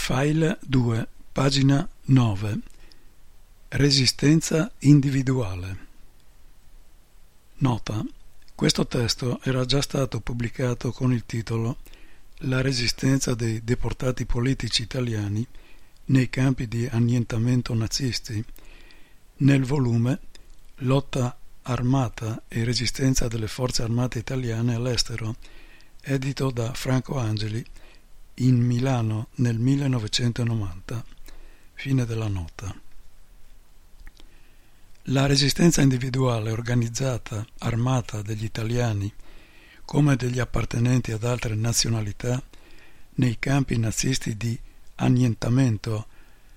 File 2, pagina 9. Resistenza individuale. Nota: questo testo era già stato pubblicato con il titolo La resistenza dei deportati politici italiani nei campi di annientamento nazisti nel volume Lotta armata e resistenza delle forze armate italiane all'estero, edito da Franco Angeli in Milano nel 1990. Fine della nota. La resistenza individuale organizzata, armata degli italiani, come degli appartenenti ad altre nazionalità, nei campi nazisti di annientamento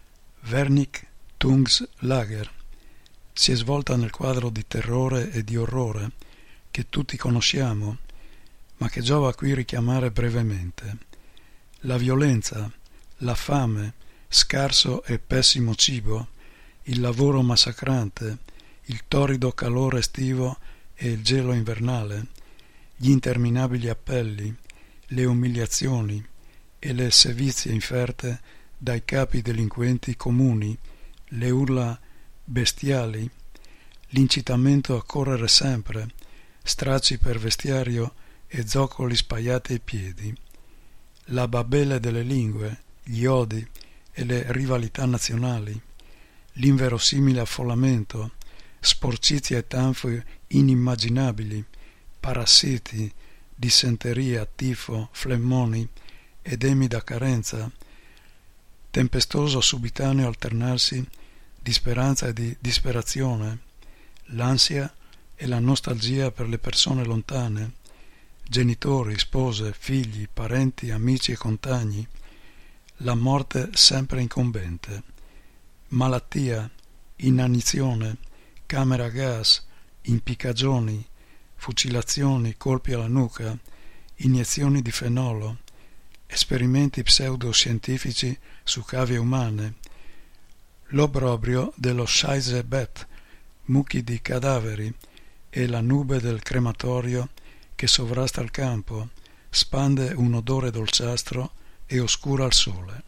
Vernichtungslager, si è svolta nel quadro di terrore e di orrore che tutti conosciamo, ma che giova qui richiamare brevemente. La violenza, la fame, scarso e pessimo cibo, il lavoro massacrante, il torrido calore estivo e il gelo invernale, gli interminabili appelli, le umiliazioni e le sevizie inferte dai capi delinquenti comuni, le urla bestiali, l'incitamento a correre sempre, stracci per vestiario e zoccoli spaiati ai piedi, la babele delle lingue, gli odi e le rivalità nazionali, l'inverosimile affollamento, sporcizie e tanfo inimmaginabili, parassiti, dissenteria, tifo, flemmoni, edemi da carenza, tempestoso subitaneo alternarsi di speranza e di disperazione, l'ansia e la nostalgia per le persone lontane, genitori, spose, figli, parenti, amici e compagni, la morte sempre incombente, malattia, inanizione, camera a gas, impiccagioni, fucilazioni, colpi alla nuca, iniezioni di fenolo, esperimenti pseudoscientifici su cavie umane, l'obbrobrio dello Scheissebett, mucchi di cadaveri e la nube del crematorio che sovrasta il campo, spande un odore dolciastro e oscura il sole.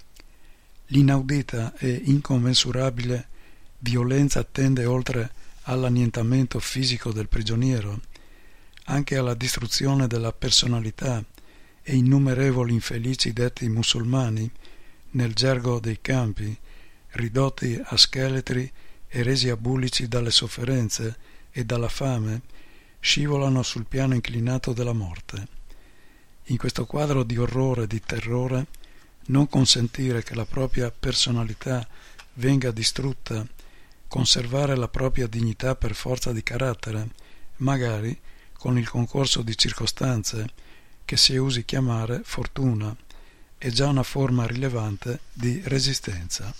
L'inaudita e incommensurabile violenza tende oltre all'annientamento fisico del prigioniero, anche alla distruzione della personalità e innumerevoli infelici detti musulmani, nel gergo dei campi, ridotti a scheletri e resi abulici dalle sofferenze e dalla fame, scivolano sul piano inclinato della morte. In questo quadro di orrore e di terrore, non consentire che la propria personalità venga distrutta, conservare la propria dignità per forza di carattere, magari con il concorso di circostanze che si usi chiamare fortuna, è già una forma rilevante di resistenza.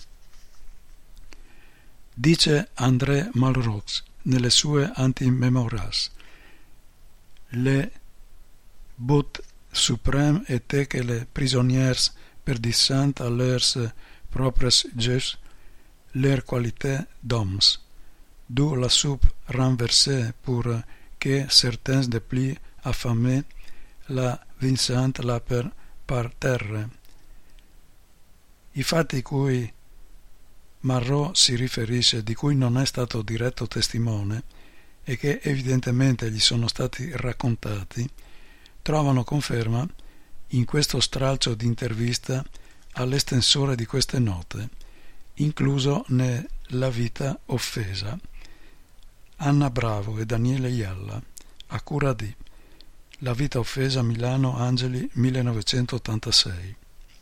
Dice André Malraux nelle sue Anti-Memoires: Le but suprême était que les prisonniers perdissent à leurs propres jeux leur qualité d'hommes, d'où la soupe renversée pour que certains des plus affamés la vincent là par terre. I fatti cui Marot si riferisce, di cui non è stato diretto testimone e che evidentemente gli sono stati raccontati, trovano conferma in questo stralcio di intervista all'estensore di queste note, incluso nella vita offesa, Anna Bravo e Daniele Ialla, a cura di La vita offesa, Milano, Angeli, 1986.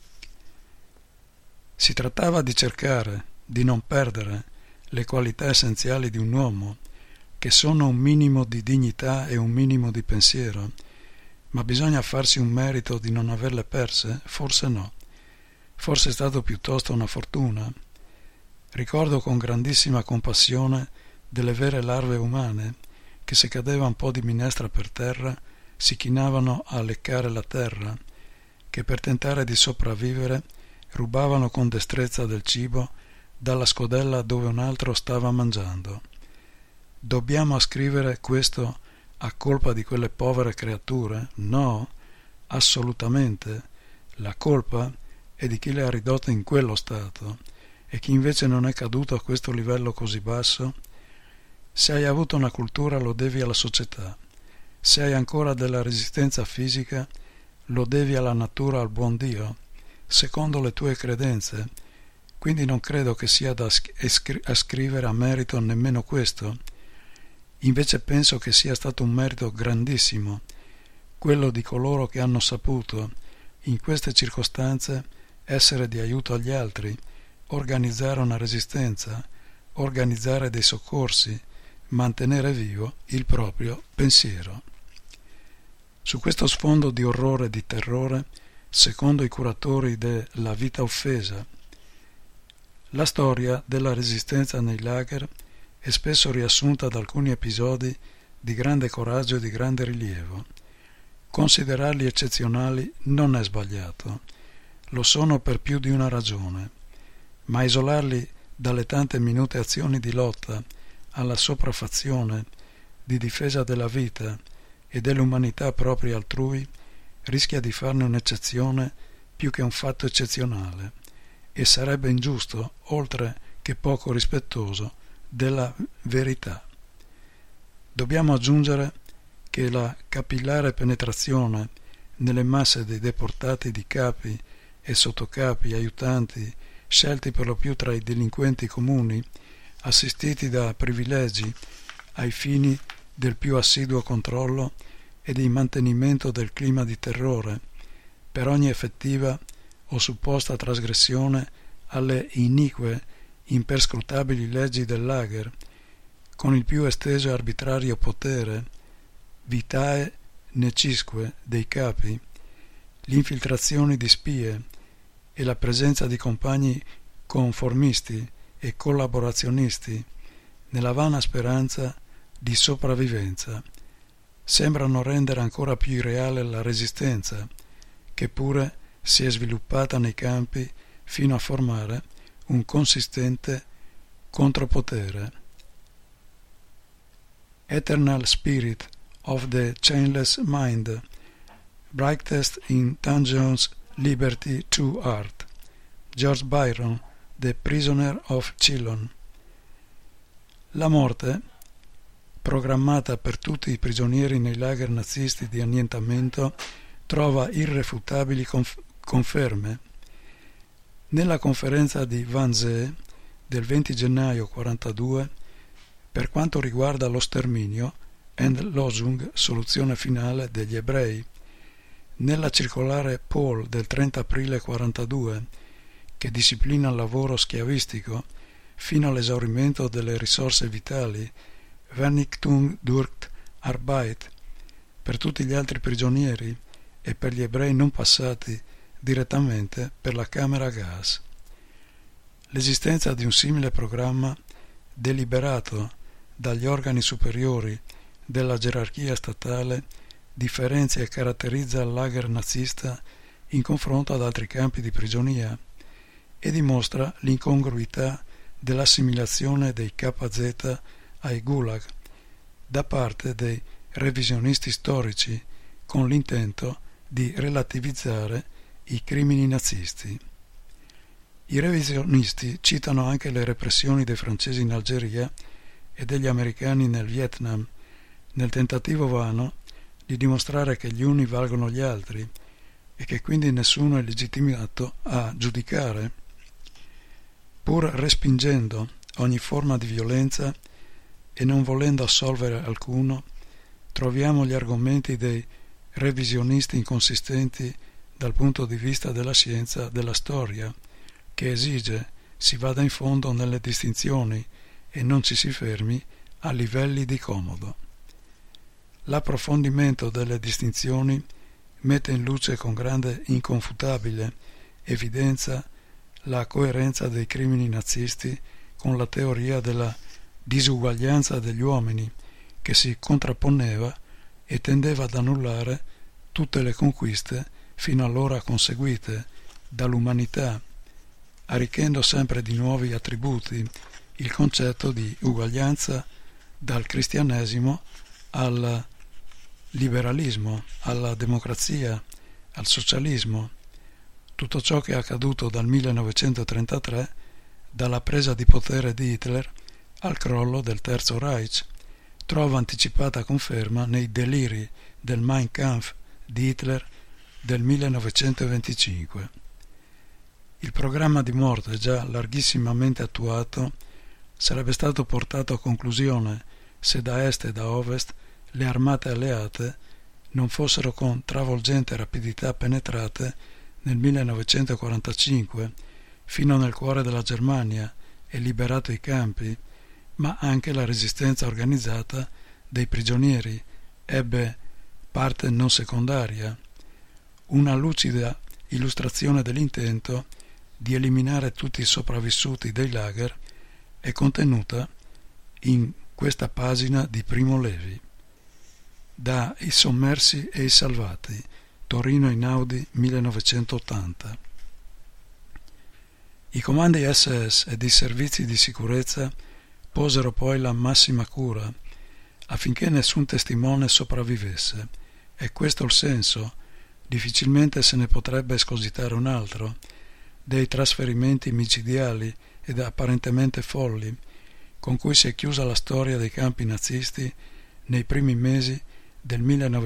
Si trattava di cercare di non perdere le qualità essenziali di un uomo, che sono un minimo di dignità e un minimo di pensiero, ma bisogna farsi un merito di non averle perse? Forse no. Forse è stato piuttosto una fortuna. Ricordo con grandissima compassione delle vere larve umane che, se cadeva un po' di minestra per terra, si chinavano a leccare la terra, che per tentare di sopravvivere rubavano con destrezza del cibo dalla scodella dove un altro stava mangiando. Dobbiamo ascrivere questo a colpa di quelle povere creature? No, assolutamente. La colpa e di chi le ha ridotte in quello stato, e chi invece non è caduto a questo livello così basso? Se hai avuto una cultura lo devi alla società, se hai ancora della resistenza fisica lo devi alla natura, al buon Dio, secondo le tue credenze. Quindi non credo che sia da ascrivere a merito nemmeno questo. Invece penso che sia stato un merito grandissimo, quello di coloro che hanno saputo, in queste circostanze, essere di aiuto agli altri, organizzare una resistenza, organizzare dei soccorsi, mantenere vivo il proprio pensiero. Su questo sfondo di orrore e di terrore, secondo i curatori della vita offesa, la storia della resistenza nei lager è spesso riassunta da alcuni episodi di grande coraggio e di grande rilievo. Considerarli eccezionali non è sbagliato, lo sono per più di una ragione, ma isolarli dalle tante minute azioni di lotta alla sopraffazione, di difesa della vita e dell'umanità propria altrui rischia di farne un'eccezione più che un fatto eccezionale, e sarebbe ingiusto, oltre che poco rispettoso, della verità. Dobbiamo aggiungere che la capillare penetrazione nelle masse dei deportati di capi e sottocapi, aiutanti, scelti per lo più tra i delinquenti comuni, assistiti da privilegi ai fini del più assiduo controllo e di mantenimento del clima di terrore, per ogni effettiva o supposta trasgressione alle inique, imperscrutabili leggi del lager, con il più esteso e arbitrario potere, vitae necisque dei capi, le infiltrazioni di spie e la presenza di compagni conformisti e collaborazionisti nella vana speranza di sopravvivenza, sembrano rendere ancora più irreale la resistenza, che pure si è sviluppata nei campi fino a formare un consistente contropotere. Eternal Spirit of the Chainless Mind, brightest in dungeons liberty to art. George Byron, The Prisoner of Chillon. La morte, programmata per tutti i prigionieri nei lager nazisti di annientamento, trova irrefutabili conferme. Nella conferenza di Wannsee del 20 gennaio 1942, per quanto riguarda lo sterminio, Endlösung, soluzione finale degli ebrei, nella circolare Paul del 30 aprile 1942, che disciplina il lavoro schiavistico fino all'esaurimento delle risorse vitali, Vernichtung durch Arbeit, per tutti gli altri prigionieri e per gli ebrei non passati direttamente per la camera a gas. L'esistenza di un simile programma, deliberato dagli organi superiori della gerarchia statale, differenzia e caratterizza il lager nazista in confronto ad altri campi di prigionia e dimostra l'incongruità dell'assimilazione dei KZ ai Gulag da parte dei revisionisti storici con l'intento di relativizzare i crimini nazisti. I revisionisti citano anche le repressioni dei francesi in Algeria e degli americani nel Vietnam, nel tentativo vano di dimostrare che gli uni valgono gli altri e che quindi nessuno è legittimato a giudicare. Pur respingendo ogni forma di violenza e non volendo assolvere alcuno, troviamo gli argomenti dei revisionisti inconsistenti dal punto di vista della scienza della storia, che esige si vada in fondo nelle distinzioni e non ci si fermi a livelli di comodo. L'approfondimento delle distinzioni mette in luce con grande inconfutabile evidenza la coerenza dei crimini nazisti con la teoria della disuguaglianza degli uomini, che si contrapponeva e tendeva ad annullare tutte le conquiste fino allora conseguite dall'umanità, arricchendo sempre di nuovi attributi il concetto di uguaglianza dal cristianesimo al liberalismo, alla democrazia, al socialismo. tutto ciò che è accaduto dal 1933, dalla presa di potere di Hitler al crollo del Terzo Reich, trova anticipata conferma nei deliri del Mein Kampf di Hitler del 1925. Il programma di morte, già larghissimamente attuato, sarebbe stato portato a conclusione se da est e da ovest le armate alleate non fossero con travolgente rapidità penetrate nel 1945 fino nel cuore della Germania e liberato i campi, ma anche la resistenza organizzata dei prigionieri ebbe parte non secondaria. Una lucida illustrazione dell'intento di eliminare tutti i sopravvissuti dei lager è contenuta in questa pagina di Primo Levi. Da I sommersi e i salvati, Torino Einaudi 1980. I comandi SS ed i servizi di sicurezza posero poi la massima cura affinché nessun testimone sopravvivesse, e questo il senso, difficilmente se ne potrebbe escogitare un altro, dei trasferimenti micidiali ed apparentemente folli con cui si è chiusa la storia dei campi nazisti nei primi mesi del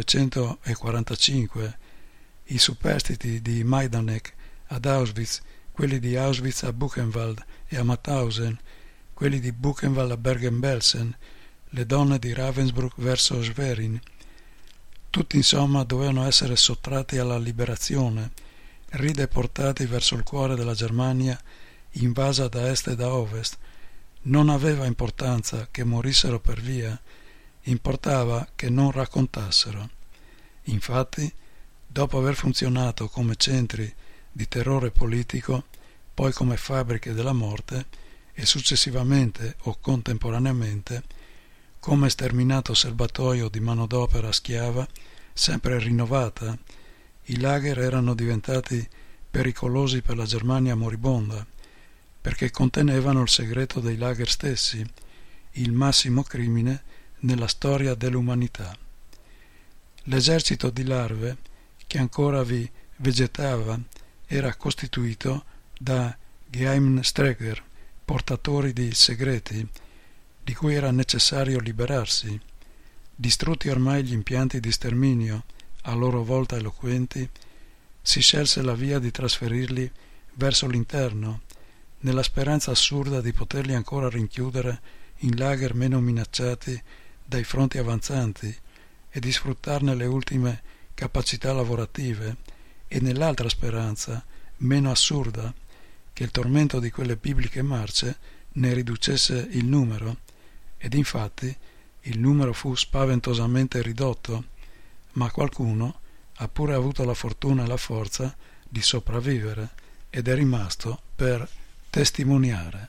1945, i superstiti di Majdanek ad Auschwitz, quelli di Auschwitz a Buchenwald e a Mauthausen, quelli di Buchenwald a Bergen-Belsen, le donne di Ravensbrück verso Schwerin. Tutti insomma dovevano essere sottratti alla liberazione, rideportati verso il cuore della Germania invasa da est e da ovest. Non aveva importanza che morissero per via, importava che non raccontassero. Infatti, dopo aver funzionato come centri di terrore politico, poi come fabbriche della morte e successivamente o contemporaneamente come sterminato serbatoio di manodopera schiava sempre rinnovata, i lager erano diventati pericolosi per la Germania moribonda, perché contenevano il segreto dei lager stessi, il massimo crimine nella storia dell'umanità. L'esercito di larve che ancora vi vegetava era costituito da Geheimnisträger, portatori di segreti, di cui era necessario liberarsi. Distrutti ormai gli impianti di sterminio, a loro volta eloquenti, si scelse la via di trasferirli verso l'interno, nella speranza assurda di poterli ancora rinchiudere in lager meno minacciati dai fronti avanzanti e di sfruttarne le ultime capacità lavorative, e nell'altra speranza, meno assurda, che il tormento di quelle bibliche marce ne riducesse il numero, ed infatti il numero fu spaventosamente ridotto, ma qualcuno ha pure avuto la fortuna e la forza di sopravvivere ed è rimasto per testimoniare.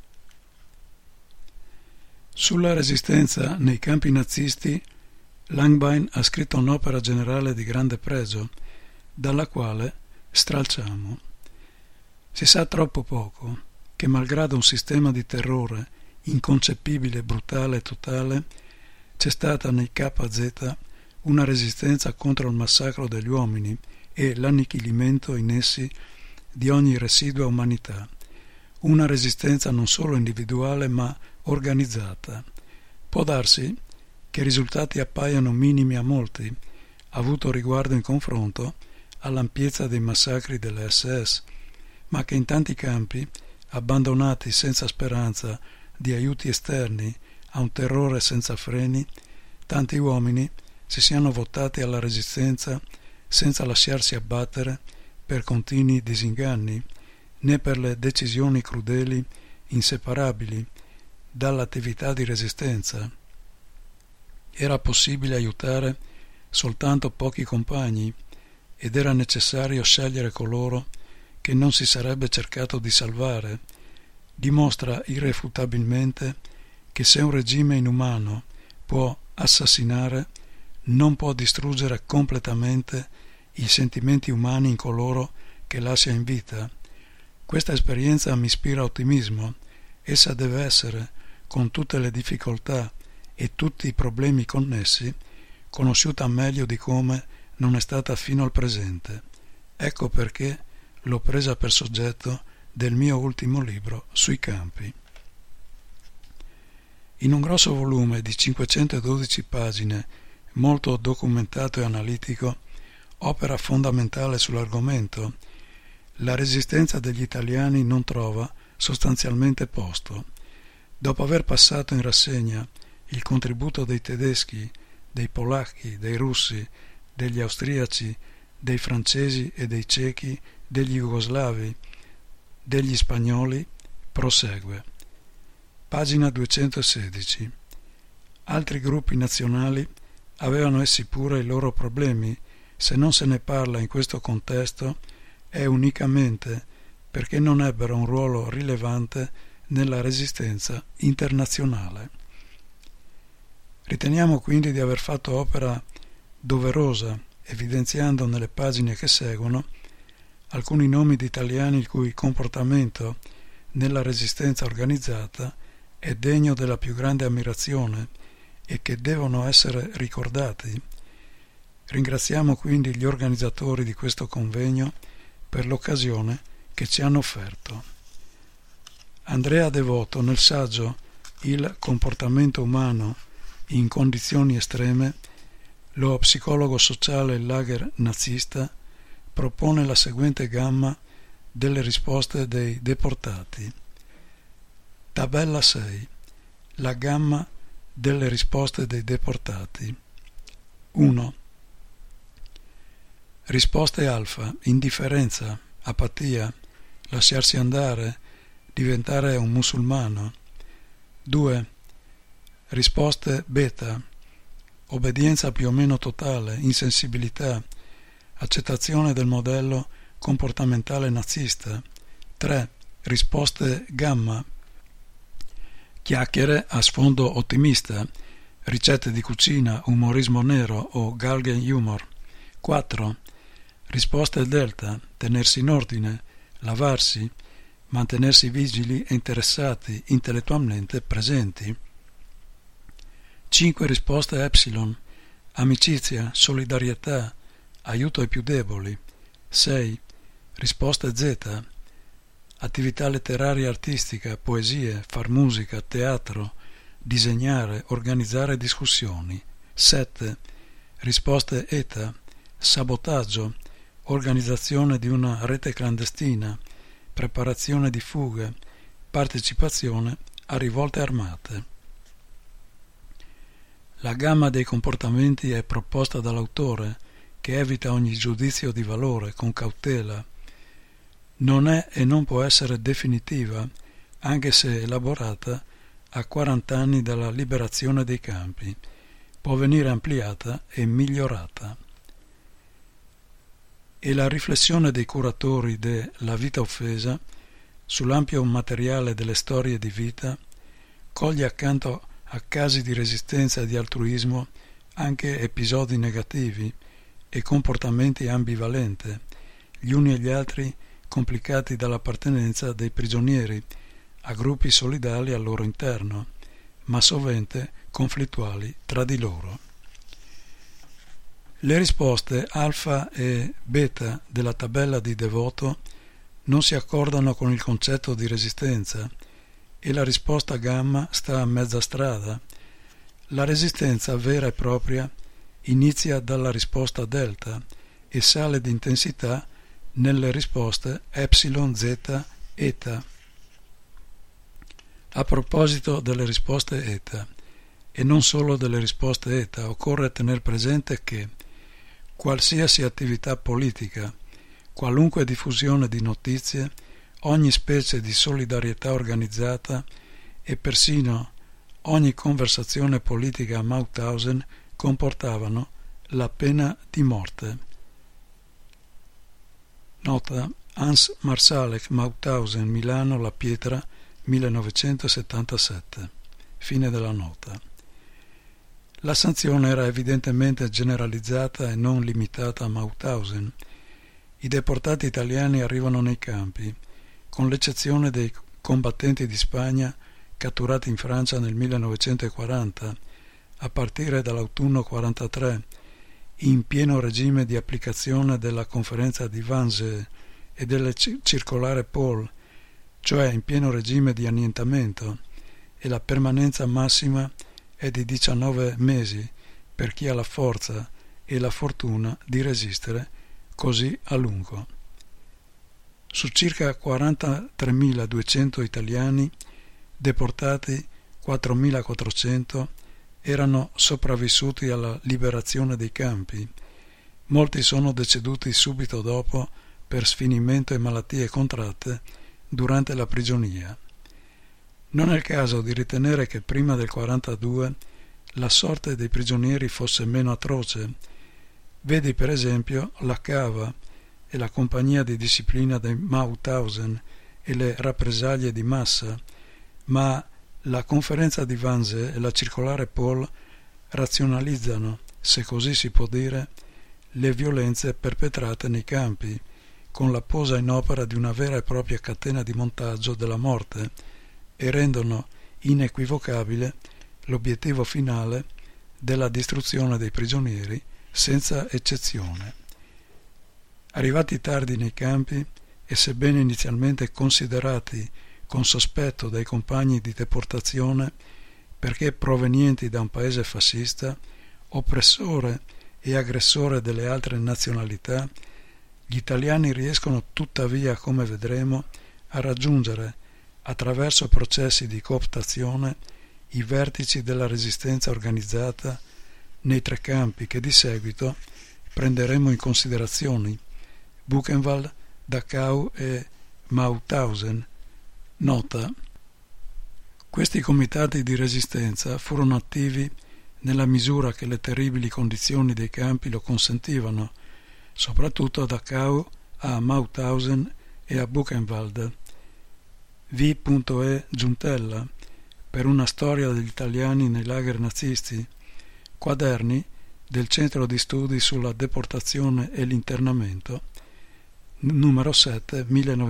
Sulla resistenza nei campi nazisti Langbein ha scritto un'opera generale di grande pregio, dalla quale stralciamo. Si sa troppo poco che, malgrado un sistema di terrore inconcepibile, brutale e totale, c'è stata nei KZ una resistenza contro il massacro degli uomini e l'annichilimento in essi di ogni residua umanità, una resistenza non solo individuale ma organizzata. Può darsi che i risultati appaiano minimi a molti, avuto riguardo in confronto all'ampiezza dei massacri delle SS, ma che in tanti campi, abbandonati senza speranza di aiuti esterni a un terrore senza freni, tanti uomini si siano votati alla resistenza senza lasciarsi abbattere per continui disinganni, né per le decisioni crudeli inseparabili dall'attività di resistenza. Era possibile aiutare soltanto pochi compagni ed era necessario scegliere coloro che non si sarebbe cercato di salvare. Dimostra irrefutabilmente che se un regime inumano può assassinare, non può distruggere completamente i sentimenti umani in coloro che lascia in vita. Questa esperienza mi ispira ottimismo. Essa deve essere, con tutte le difficoltà e tutti i problemi connessi, conosciuta meglio di come non è stata fino al presente. Ecco perché l'ho presa per soggetto del mio ultimo libro sui campi. In un grosso volume di 512 pagine, molto documentato e analitico, opera fondamentale sull'argomento, la resistenza degli italiani non trova sostanzialmente posto. Dopo aver passato in rassegna il contributo dei tedeschi, dei polacchi, dei russi, degli austriaci, dei francesi e dei cechi, degli jugoslavi, degli spagnoli, prosegue. Pagina 216. Altri gruppi nazionali avevano essi pure i loro problemi. Se non se ne parla in questo contesto è unicamente perché non ebbero un ruolo rilevante nella resistenza internazionale. Riteniamo quindi di aver fatto opera doverosa, evidenziando nelle pagine che seguono alcuni nomi di italiani il cui comportamento nella resistenza organizzata è degno della più grande ammirazione e che devono essere ricordati. Ringraziamo quindi gli organizzatori di questo convegno per l'occasione che ci hanno offerto. Andrea Devoto, nel saggio Il comportamento umano in condizioni estreme, lo psicologo sociale il lager nazista, propone la seguente gamma delle risposte dei deportati. Tabella 6. La gamma delle risposte dei deportati. 1. Risposte alfa: indifferenza, apatia, lasciarsi andare, diventare un musulmano. 2. Risposte beta: obbedienza più o meno totale, insensibilità, accettazione del modello comportamentale nazista. 3. Risposte gamma: chiacchiere a sfondo ottimista, ricette di cucina, umorismo nero o Galgenhumor. 4. Risposte delta: tenersi in ordine, lavarsi, mantenersi vigili e interessati, intellettualmente presenti. 5 risposte epsilon: amicizia, solidarietà, aiuto ai più deboli. 6 risposte zeta: attività letteraria e artistica, poesie, far musica, teatro, disegnare, organizzare discussioni. 7 risposte eta: sabotaggio, organizzazione di una rete clandestina, preparazione di fughe, partecipazione a rivolte armate. La gamma dei comportamenti è proposta dall'autore, che evita ogni giudizio di valore con cautela. Non è e non può essere definitiva, anche se elaborata a 40 anni dalla liberazione dei campi. Può venire ampliata e migliorata. E la riflessione dei curatori de La vita offesa sull'ampio materiale delle storie di vita coglie accanto a casi di resistenza e di altruismo anche episodi negativi e comportamenti ambivalenti, gli uni e gli altri complicati dall'appartenenza dei prigionieri a gruppi solidali al loro interno, ma sovente conflittuali tra di loro. Le risposte alfa e beta della tabella di Devoto non si accordano con il concetto di resistenza e la risposta gamma sta a mezza strada. La resistenza vera e propria inizia dalla risposta delta e sale di intensità nelle risposte epsilon, zeta, eta. A proposito delle risposte eta, e non solo delle risposte eta, occorre tener presente che qualsiasi attività politica, qualunque diffusione di notizie, ogni specie di solidarietà organizzata e persino ogni conversazione politica a Mauthausen comportavano la pena di morte. Nota: Hans Marsalek, Mauthausen, Milano, La Pietra, 1977. Fine della nota. La sanzione era evidentemente generalizzata e non limitata a Mauthausen. I deportati italiani arrivano nei campi, con l'eccezione dei combattenti di Spagna catturati in Francia nel 1940, a partire dall'autunno 43, in pieno regime di applicazione della conferenza di Wannsee e della circolare Paul, cioè in pieno regime di annientamento, e la permanenza massima è di 19 mesi per chi ha la forza e la fortuna di resistere così a lungo. Su circa 43.200 italiani deportati, 4.400 erano sopravvissuti alla liberazione dei campi. Molti sono deceduti subito dopo per sfinimento e malattie contratte durante la prigionia. Non è il caso di ritenere che prima del 42 la sorte dei prigionieri fosse meno atroce. Vedi per esempio la cava e la compagnia di disciplina dei Mauthausen e le rappresaglie di massa, ma la conferenza di Wannsee e la circolare Paul razionalizzano, se così si può dire, le violenze perpetrate nei campi, con la posa in opera di una vera e propria catena di montaggio della morte, e rendono inequivocabile l'obiettivo finale della distruzione dei prigionieri senza eccezione. Arrivati tardi nei campi e sebbene inizialmente considerati con sospetto dai compagni di deportazione perché provenienti da un paese fascista, oppressore e aggressore delle altre nazionalità, gli italiani riescono tuttavia, come vedremo, a raggiungere, attraverso processi di cooptazione, i vertici della resistenza organizzata nei tre campi che di seguito prenderemo in considerazione: Buchenwald, Dachau e Mauthausen. Nota: questi comitati di resistenza furono attivi nella misura che le terribili condizioni dei campi lo consentivano, soprattutto a Dachau, a Mauthausen e a Buchenwald. V.E. Giuntella, per una storia degli italiani nei lager nazisti, quaderni del Centro di Studi sulla Deportazione e l'Internamento, numero 7,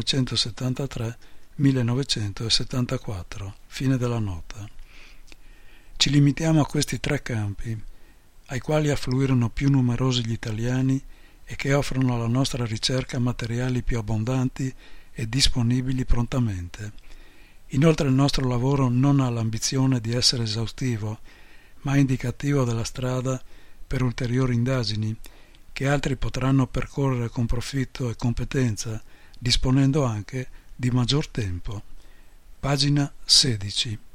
1973-1974, fine della nota. Ci limitiamo a questi tre campi, ai quali affluirono più numerosi gli italiani e che offrono alla nostra ricerca materiali più abbondanti e disponibili prontamente. Inoltre il nostro lavoro non ha l'ambizione di essere esaustivo, ma indicativo della strada per ulteriori indagini che altri potranno percorrere con profitto e competenza, disponendo anche di maggior tempo. Pagina 16.